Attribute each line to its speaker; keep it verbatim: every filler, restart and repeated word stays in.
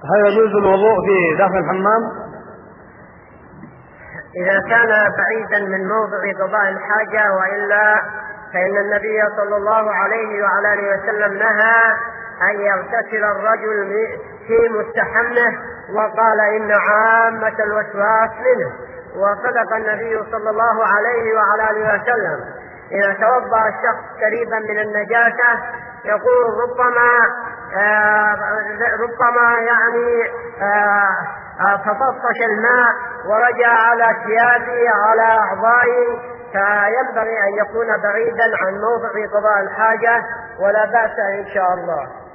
Speaker 1: هل يجوز الوضوء في داخل الحمام؟
Speaker 2: إذا كان بعيدا من موضع قضاء الحاجة، وإلا فإن النبي صلى الله عليه وعلى آله وسلم نهى أن يغتسل الرجل في مستحمه، وقال إن عامة الوسواس منه. وصدق النبي صلى الله عليه وعلى آله وسلم إذا توضأ الشخص قريبا من النجاسة يقول ربما آه ربما يعني آه آه تطفش الماء ورجع على ثيابه على أعضائه، فينبغي أن يكون بعيدا عن موضع قضاء الحاجة، ولا بأس إن شاء الله.